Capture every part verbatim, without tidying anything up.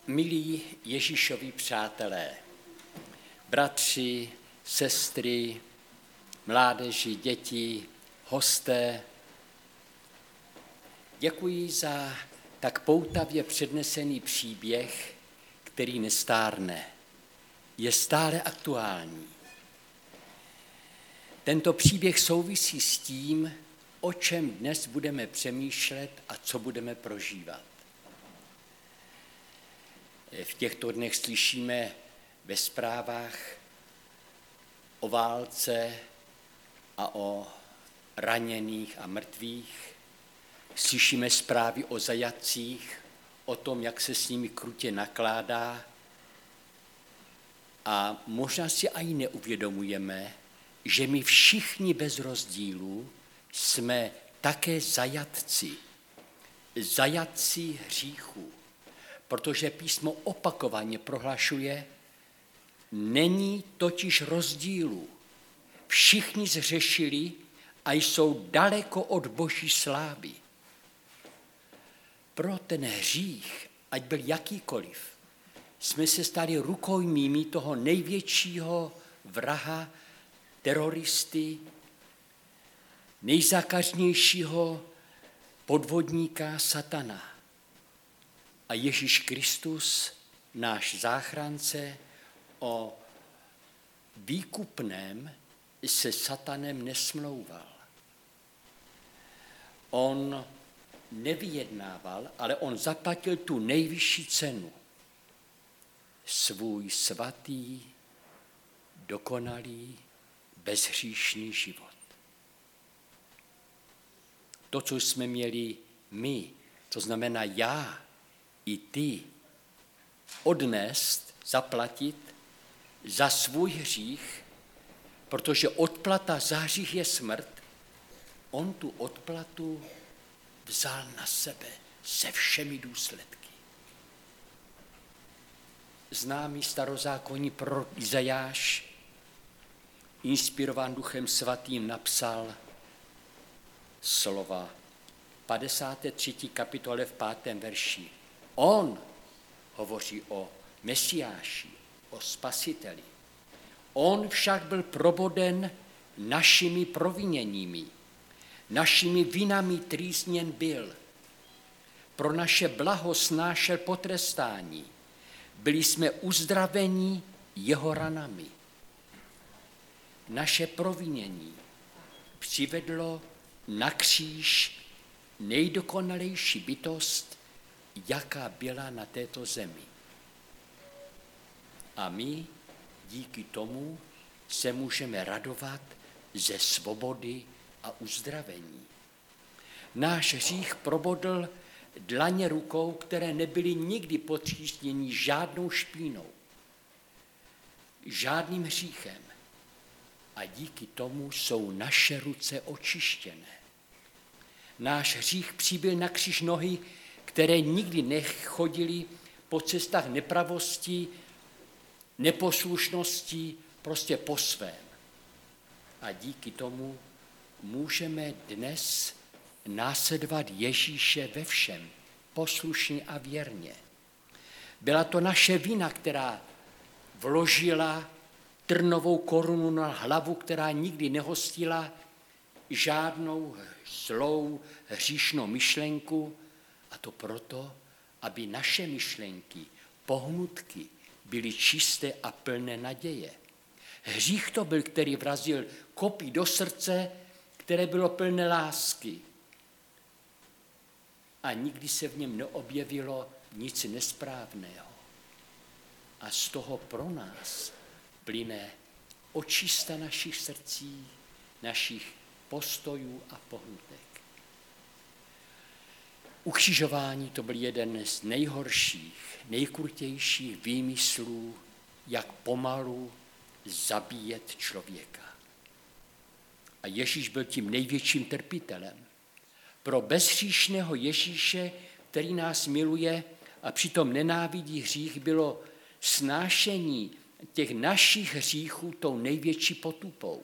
Milí Ježíšovi přátelé, bratři, sestry, mládeži, děti, hosté, děkuji za tak poutavě přednesený příběh, který nestárne, je stále aktuální. Tento příběh souvisí s tím, o čem dnes budeme přemýšlet a co budeme prožívat. V těchto dnech slyšíme ve zprávách o válce a o raněných a mrtvých. Slyšíme zprávy o zajatcích, o tom, jak se s nimi krutě nakládá. A možná si ani neuvědomujeme, že my všichni bez rozdílu jsme také zajatci. Zajatci hříchu. Protože písmo opakovaně prohlašuje, není totiž rozdílu. Všichni zhřešili a jsou daleko od Boží slávy. Pro ten hřích, ať byl jakýkoliv, jsme se stali rukojmími toho největšího vraha, teroristy, nejzákařnějšího podvodníka satana. A Ježíš Kristus, náš záchránce, o výkupném se satanem nesmlouval. On nevyjednával, ale on zaplatil tu nejvyšší cenu. Svůj svatý, dokonalý, bezhříšný život. To, co jsme měli my, to znamená já, i ty, odnést, zaplatit za svůj hřích, protože odplata za hřích je smrt, on tu odplatu vzal na sebe se všemi důsledky. Známý starozákonní prorok Izajáš, inspirován Duchem Svatým, napsal slova padesáté třetí kapitole v pátém verši. On hovoří o Mesiáši, o Spasiteli. On však byl proboden našimi proviněními, našimi vinami trýsněn byl. Pro naše blaho snášel potrestání. Byli jsme uzdraveni jeho ranami. Naše provinění přivedlo na kříž nejdokonalejší bytost, jaká byla na této zemi. A my díky tomu se můžeme radovat ze svobody a uzdravení. Náš hřích probodl dlaně rukou, které nebyly nikdy potřísněny žádnou špínou, žádným hříchem. A díky tomu jsou naše ruce očištěné. Náš hřích přibyl na kříž nohy, které nikdy nechodili po cestách nepravosti, neposlušnosti, prostě po svém. A díky tomu můžeme dnes následovat Ježíše ve všem, poslušně a věrně. Byla to naše vina, která vložila trnovou korunu na hlavu, která nikdy nehostila žádnou zlou hříšnou myšlenku, a to proto, aby naše myšlenky, pohnutky byly čisté a plné naděje. Hřích to byl, který vrazil kopí do srdce, které bylo plné lásky. A nikdy se v něm neobjevilo nic nesprávného. A z toho pro nás plyne očista našich srdcí, našich postojů a pohnutek. Ukřižování to byl jeden z nejhorších, nejkrutějších výmyslů, jak pomalu zabíjet člověka. A Ježíš byl tím největším trpitelem. Pro bezhříšného Ježíše, který nás miluje a přitom nenávidí hřích, bylo snášení těch našich hříchů tou největší potupou.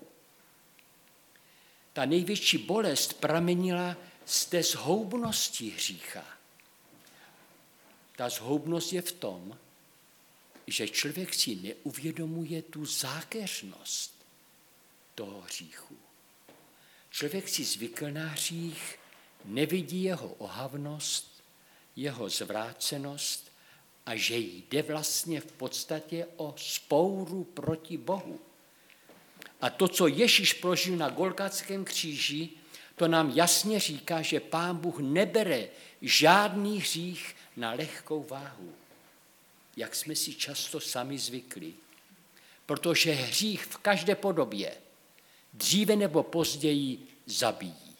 Ta největší bolest pramenila z té zhoubnosti hřícha. Ta zhoubnost je v tom, že člověk si neuvědomuje tu zákeřnost toho hříchu. Člověk si zvykl na hřích, nevidí jeho ohavnost, jeho zvrácenost a že jde vlastně v podstatě o spouru proti Bohu. A to, co Ježíš prožil na Golgatském kříži, to nám jasně říká, že Pán Bůh nebere žádný hřích na lehkou váhu, jak jsme si často sami zvykli. Protože hřích v každé podobě dříve nebo později zabíjí.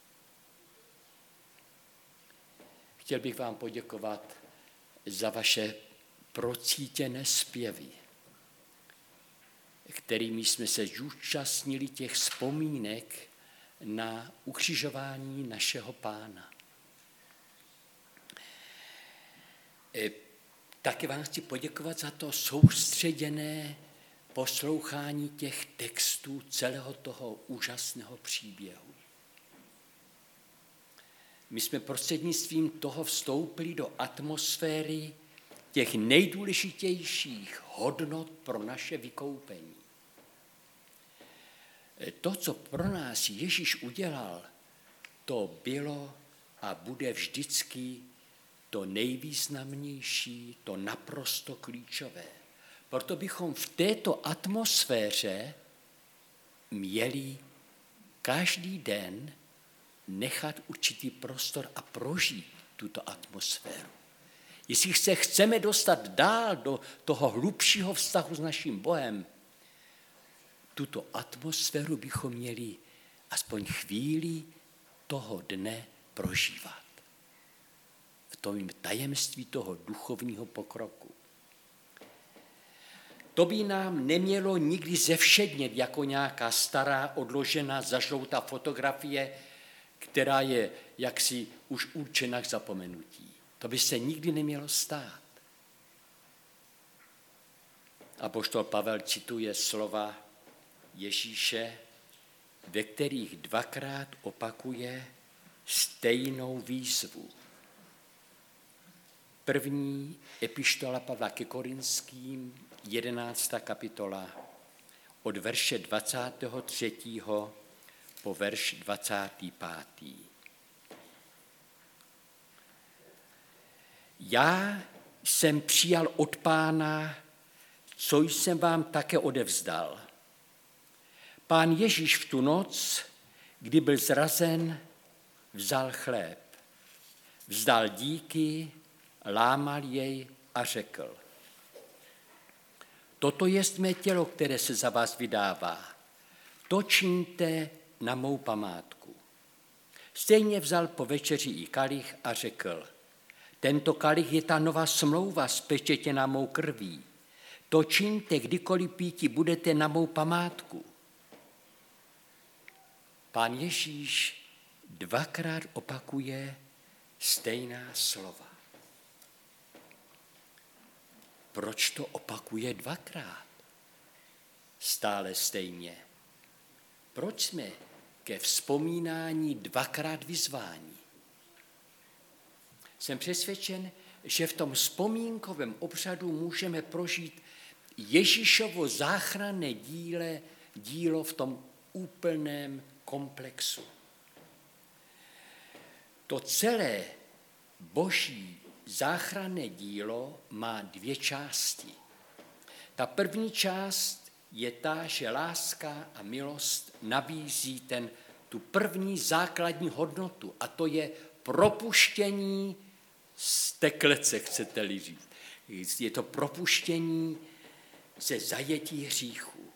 Chtěl bych vám poděkovat za vaše procítěné zpěvy, kterými jsme se zúčastnili těch vzpomínek na ukřižování našeho Pána. Také vám chci poděkovat za to soustředěné poslouchání těch textů celého toho úžasného příběhu. My jsme prostřednictvím toho vstoupili do atmosféry těch nejdůležitějších hodnot pro naše vykoupení. To, co pro nás Ježíš udělal, to bylo a bude vždycky to nejvýznamnější, to naprosto klíčové. Proto bychom v této atmosféře měli každý den nechat určitý prostor a prožít tuto atmosféru. Jestli se chceme dostat dál do toho hlubšího vztahu s naším Bohem, tuto atmosféru bychom měli aspoň chvíli toho dne prožívat. V tom tajemství toho duchovního pokroku. To by nám nemělo nikdy zevšednět jako nějaká stará, odložená, zažloutá fotografie, která je jaksi už určena k zapomenutí. To by se nikdy nemělo stát. Apoštol Pavel cituje slova Ježíše, ve kterých dvakrát opakuje stejnou výzvu. První epištola Pavla ke Korinským, jedenáctá kapitola, od verše dvacátého třetího po verš dvacátý pátý. Já jsem přijal od Pána, co jsem vám také odevzdal. Pán Ježíš v tu noc, kdy byl zrazen, vzal chléb, vzdal díky, lámal jej a řekl: Toto jest mé tělo, které se za vás vydává. To čiňte na mou památku. Stejně vzal po večeři i kalich a řekl: Tento kalich je ta nová smlouva spečetěná mou krví. To čiňte, kdykoliv píti budete na mou památku. Pán Ježíš dvakrát opakuje stejná slova. Proč to opakuje dvakrát? Stále stejně. Proč jsme ke vzpomínání dvakrát vyzváni? Jsem přesvědčen, že v tom vzpomínkovém obřadu můžeme prožít Ježíšovo záchranné díle, dílo v tom úplném komplexu. To celé boží záchranné dílo má dvě části. Ta první část je ta, že láska a milost nabízí ten, tu první základní hodnotu, a to je propuštění z té klece, chcete-li říct. Je to propuštění ze zajetí hříchu.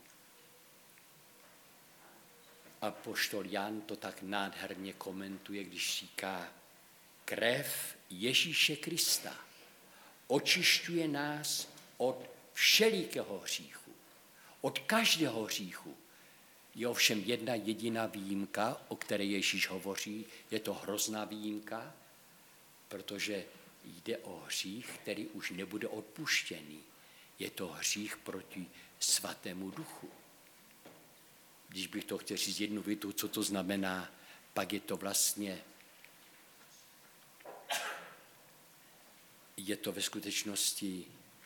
Apoštol Jan to tak nádherně komentuje, když říká: krev Ježíše Krista očišťuje nás od všelikého hříchu, od každého hříchu. Je ovšem jedna jediná výjimka, o které Ježíš hovoří, je to hrozná výjimka, protože jde o hřích, který už nebude odpuštěný. Je to hřích proti svatému duchu. Když bych to chtěl říct jednu větu, co to znamená, pak je to vlastně je to ve skutečnosti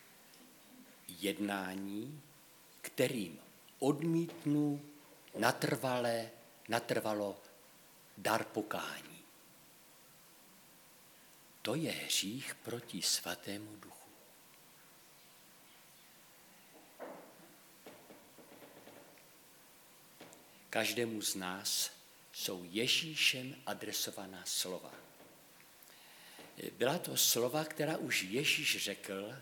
jednání, kterým odmítnu natrvale, natrvalo dar pokání. To je hřích proti svatému duchu. Každému z nás jsou Ježíšem adresovaná slova. Byla to slova, která už Ježíš řekl,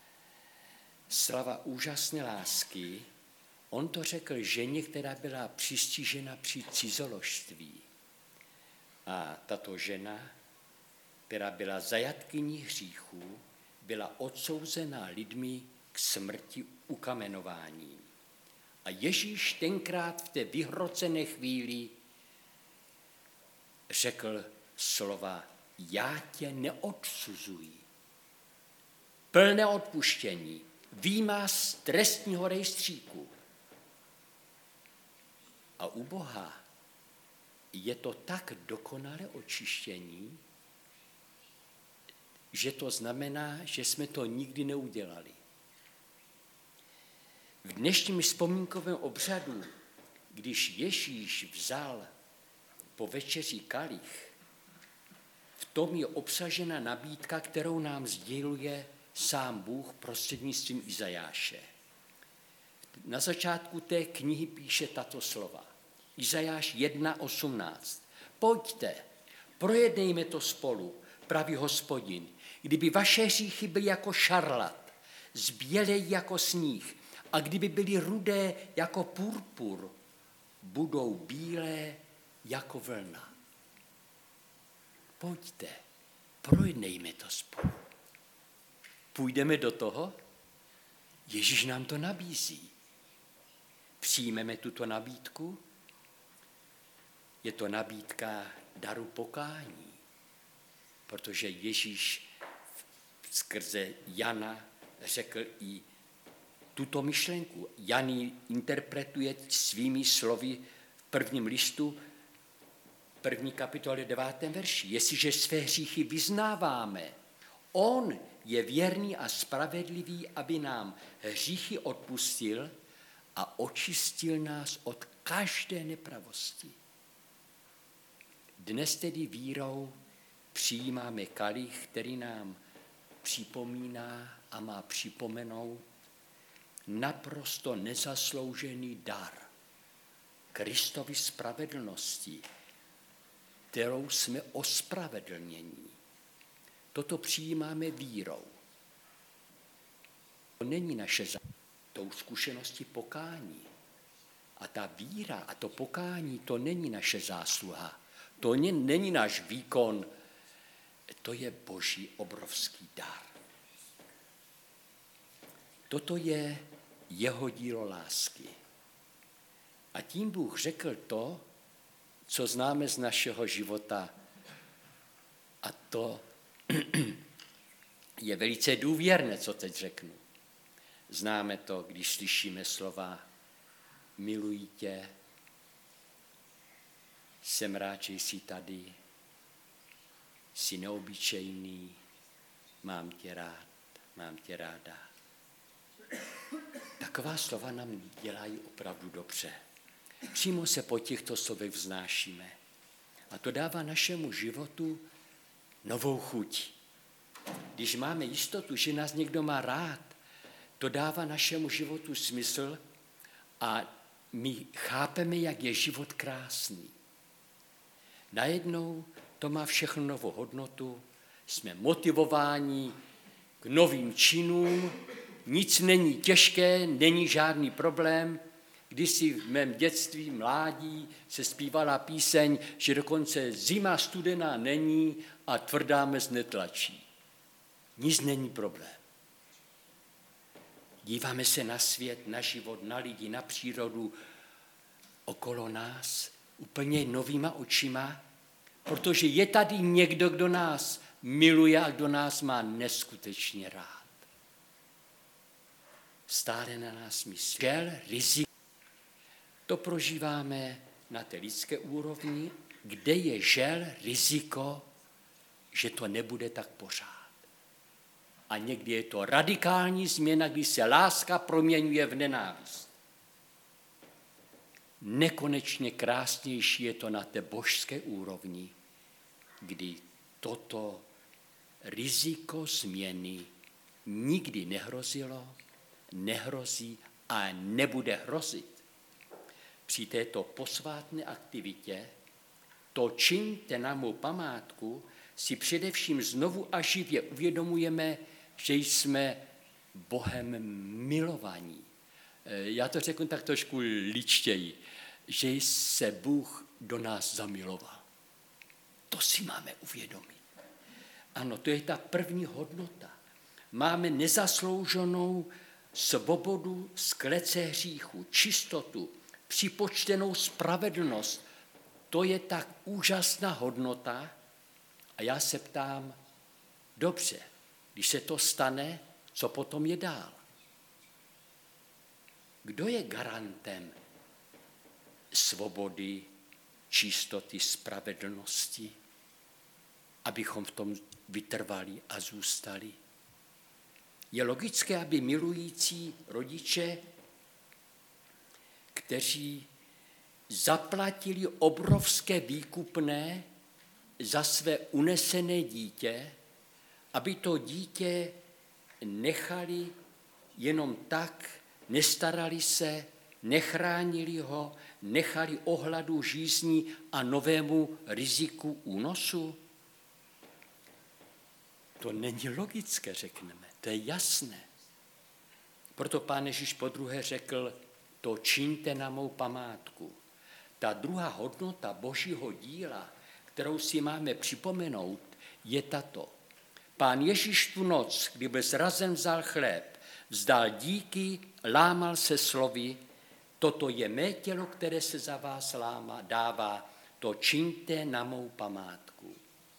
slova úžasné lásky. On to řekl ženě, která byla přistižena při cizoložství. A tato žena, která byla zajatkyní hříchů, byla odsouzena lidmi k smrti ukamenování. A Ježíš tenkrát v té vyhrocené chvíli řekl slova: já tě neodsuzuji. Plné odpuštění, vyjmá z trestního rejstříku. A u Boha je to tak dokonalé očištění, že to znamená, že jsme to nikdy neudělali. V dnešním vzpomínkovém obřadu, když Ježíš vzal po večeři kalich, v tom je obsažena nabídka, kterou nám sděluje sám Bůh prostřednictvím Izajáše. Na začátku té knihy píše tato slova. Izajáš jedna osmnáct. Pojďte, projednejme to spolu, pravý Hospodin. Kdyby vaše hříchy byly jako šarlat, zbělej jako sníh, a kdyby byly rudé jako purpur, budou bílé jako vlna. Pojďte, projednejme to spolu. Půjdeme do toho? Ježíš nám to nabízí. Přijmeme tuto nabídku? Je to nabídka daru pokání, protože Ježíš skrze Jana řekl i tuto myšlenku. Jan ji interpretuje svými slovy v prvním listu, první kapitole devátém verši. Jestliže své hříchy vyznáváme, on je věrný a spravedlivý, aby nám hříchy odpustil a očistil nás od každé nepravosti. Dnes tedy vírou přijímáme kalich, který nám připomíná a má připomenout naprosto nezasloužený dar Kristovy spravedlnosti, kterou jsme ospravedlnění. Toto přijímáme vírou. To není naše zásluha, tou zkušeností pokání. A ta víra a to pokání, to není naše zásluha. To není náš výkon, to je Boží obrovský dar. Toto je jeho dílo lásky. A tím Bůh řekl to, co známe z našeho života. A to je velice důvěrné, co teď řeknu. Známe to, když slyšíme slova miluji tě, jsem rád, že jsi tady, jsi neobyčejný, mám tě rád, mám tě ráda. Taková slova nám dělají opravdu dobře. Přímo se po těchto slovech vznášíme. A to dává našemu životu novou chuť. Když máme jistotu, že nás někdo má rád, to dává našemu životu smysl a my chápeme, jak je život krásný. Najednou to má všechno novou hodnotu, jsme motivováni k novým činům, nic není těžké, není žádný problém. Kdysi v mém dětství, mládí se zpívala píseň, že dokonce zima studená není a tvrdá mez netlačí. Nic není problém. Díváme se na svět, na život, na lidi, na přírodu okolo nás úplně novýma očima, protože je tady někdo, kdo nás miluje a kdo nás má neskutečně rád. Stále na nás myslí. Žel, riziko. To prožíváme na té lidské úrovni, kde je žel, riziko, že to nebude tak pořád. A někdy je to radikální změna, kdy se láska proměňuje v nenávist. Nekonečně krásnější je to na té božské úrovni, kdy toto riziko změny nikdy nehrozilo, nehrozí a nebude hrozit. Při této posvátné aktivitě to čiňte na mou památku si především znovu a živě uvědomujeme, že jsme Bohem milovaní. Já to řeknu tak trošku ličtěji, že se Bůh do nás zamiloval. To si máme uvědomit. Ano, to je ta první hodnota. Máme nezaslouženou svobodu z klece hříchu, čistotu, připočtenou spravedlnost. To je tak úžasná hodnota a já se ptám, dobře, když se to stane, co potom je dál? Kdo je garantem svobody, čistoty, spravedlnosti, abychom v tom vytrvali a zůstali? Je logické, aby milující rodiče, kteří zaplatili obrovské výkupné za své unesené dítě, aby to dítě nechali jenom tak, nestarali se, nechránili ho, nechali ohladu žízní a novému riziku únosu? To není logické, řekneme, to je jasné. Proto Pán Ježíš podruhé řekl, to čiňte na mou památku. Ta druhá hodnota Božího díla, kterou si máme připomenout, je tato. Pán Ježíš tu noc, kdy byl zrazen, vzal chléb, vzdal díky, lámal se slovy, toto je mé tělo, které se za vás láma, dává, to čiňte na mou památku.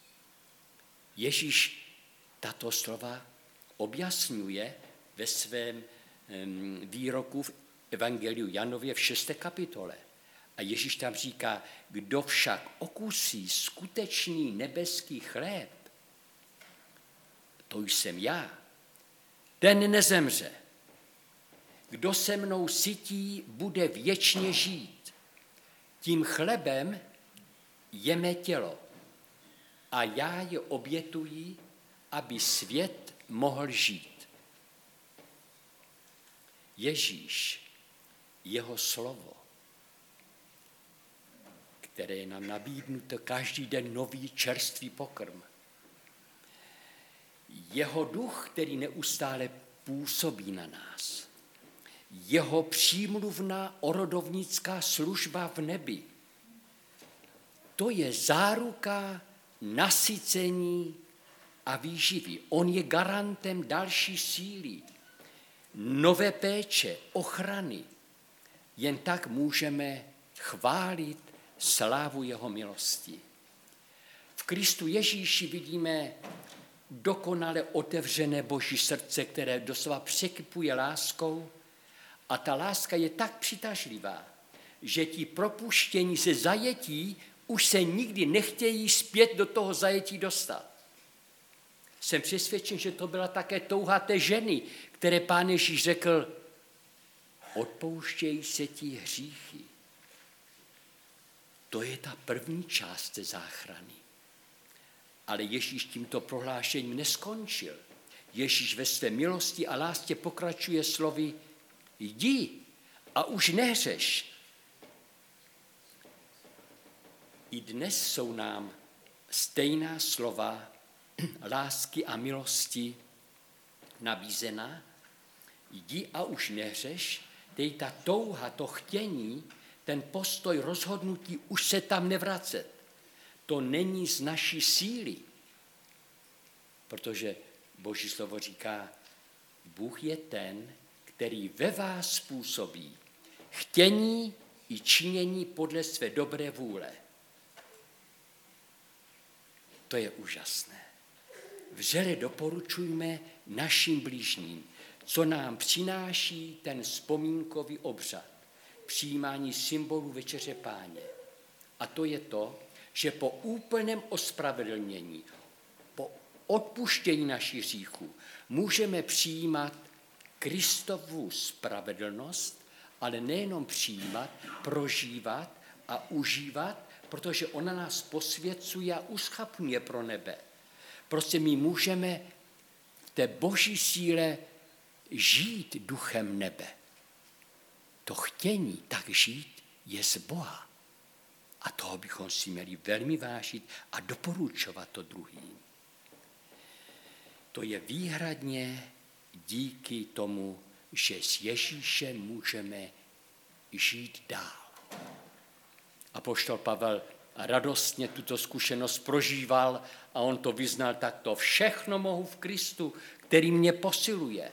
Ježíš tato slova objasňuje ve svém výroku v Evangeliu Janově v šesté kapitole. A Ježíš tam říká, kdo však okusí skutečný nebeský chléb, to jsem já, ten nezemře. Kdo se mnou sytí, bude věčně žít. Tím chlebem je mé tělo a já je obětuji, aby svět mohl žít. Ježíš, jeho slovo, které je nám nabídnuto každý den nový čerstvý pokrm. Jeho duch, který neustále působí na nás. Jeho přímluvná orodovnická služba v nebi. To je záruka nasycení a výživy. On je garantem další síly, nové péče, ochrany. Jen tak můžeme chválit slávu jeho milosti. V Kristu Ježíši vidíme dokonale otevřené Boží srdce, které doslova překypuje láskou a ta láska je tak přitažlivá, že ti propuštění ze zajetí už se nikdy nechtějí zpět do toho zajetí dostat. Jsem přesvědčen, že to byla také touha té ženy, které Pán Ježíš řekl, odpouštějí se ti hříchy. To je ta první část té záchrany. Ale Ježíš tímto prohlášením neskončil. Ježíš ve své milosti a lásce pokračuje slovy, jdi a už nehřeš. I dnes jsou nám stejná slova lásky a milosti nabízena. Jdi a už nehřeš, tedy ta touha, to chtění, ten postoj rozhodnutí už se tam nevracet. To není z naší síly, protože Boží slovo říká, Bůh je ten, který ve vás způsobí chtění i činění podle své dobré vůle. To je úžasné. Vřele doporučujme našim blížním, co nám přináší ten vzpomínkový obřad, přijímání symbolů Večeře Páně. A to je to, že po úplném ospravedlnění, po odpuštění našich hříchů, můžeme přijímat Kristovu spravedlnost, ale nejenom přijímat, prožívat a užívat, protože ona nás posvěcuje a uschapňuje pro nebe. Prostě my můžeme v té boží síle žít duchem nebe. To chtění tak žít je z Boha. A toho bychom si měli velmi vážit a doporučovat to druhým. To je výhradně díky tomu, že s Ježíšem můžeme žít dál. Apoštol Pavel radostně tuto zkušenost prožíval a on to vyznal takto. Všechno mohu v Kristu, který mě posiluje.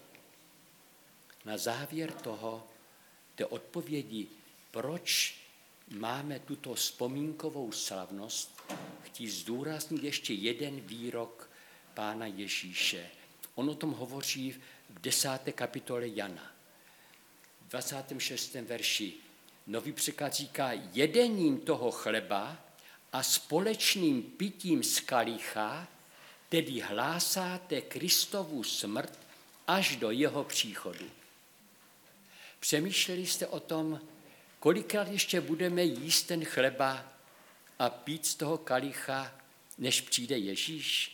Na závěr toho, té odpovědi, proč máme tuto vzpomínkovou slavnost, chci zdůraznit ještě jeden výrok Pána Ježíše. On o tom hovoří v desáté kapitole Jana, v dvacátém šestém verši. Nový překlad říká, jedením toho chleba a společným pitím z kalicha, tedy hlásáte Kristovu smrt až do jeho příchodu. Přemýšleli jste o tom, kolikrát ještě budeme jíst ten chleba a pít z toho kalicha, než přijde Ježíš?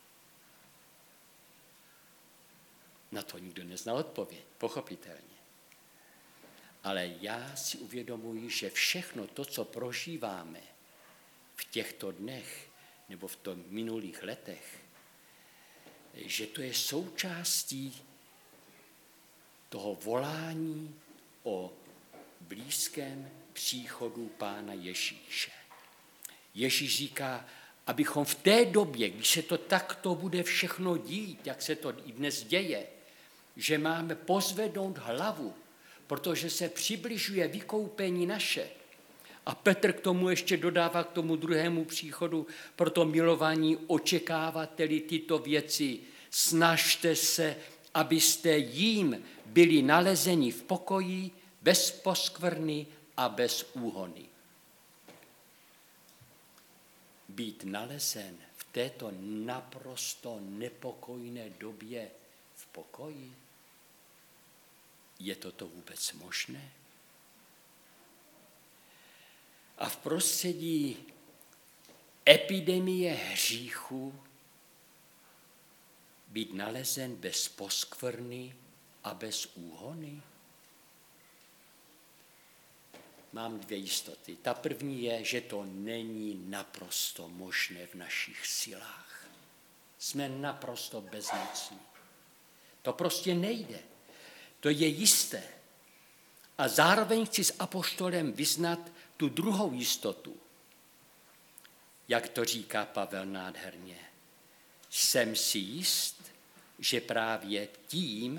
Na to nikdo neznal odpověď, pochopitelně. Ale já si uvědomuji, že všechno to, co prožíváme v těchto dnech nebo v tom minulých letech, že to je součástí toho volání o blízkém příchodu Pána Ježíše. Ježíš říká, abychom v té době, když se to takto bude všechno dít, jak se to i dnes děje, že máme pozvednout hlavu, protože se přibližuje vykoupení naše. A Petr k tomu ještě dodává k tomu druhému příchodu, proto milovaní očekávateli tyto věci, snažte se, abyste jím byli nalezeni v pokoji, bez poskvrny a bez úhony. Být nalezen v této naprosto nepokojné době v pokoji? Je toto vůbec možné? A v prostředí epidemie hříchu být nalezen bez poskvrny a bez úhony? Mám dvě jistoty. Ta první je, že to není naprosto možné v našich silách. Jsme naprosto bezmocní. To prostě nejde. To je jisté. A zároveň chci s apoštolem vyznat tu druhou jistotu. Jak to říká Pavel nádherně. Jsem si jist, že právě tím,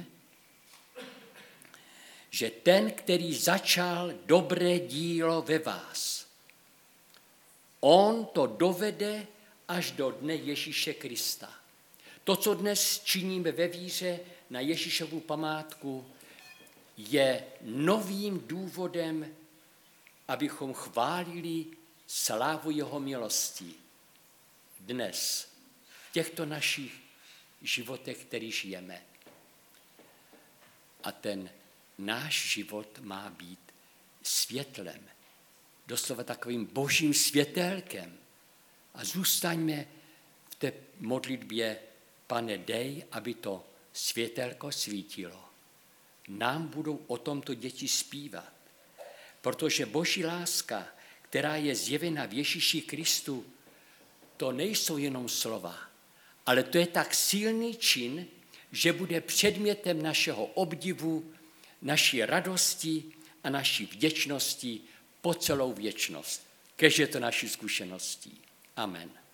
že ten, který začal dobré dílo ve vás, on to dovede až do dne Ježíše Krista. To, co dnes činíme ve víře na Ježíšovu památku, je novým důvodem, abychom chválili slávu jeho milosti dnes, v těchto našich životech, který žijeme. A ten náš život má být světlem, doslova takovým božím světélkem. A zůstaňme v té modlitbě, Pane, dej, aby to světélko svítilo. Nám budou o tomto děti zpívat, protože boží láska, která je zjevena v Ježíši Kristu, to nejsou jenom slova, ale to je tak silný čin, že bude předmětem našeho obdivu, naší radosti a naší vděčnosti po celou věčnost. Kež je to naší zkušeností. Amen.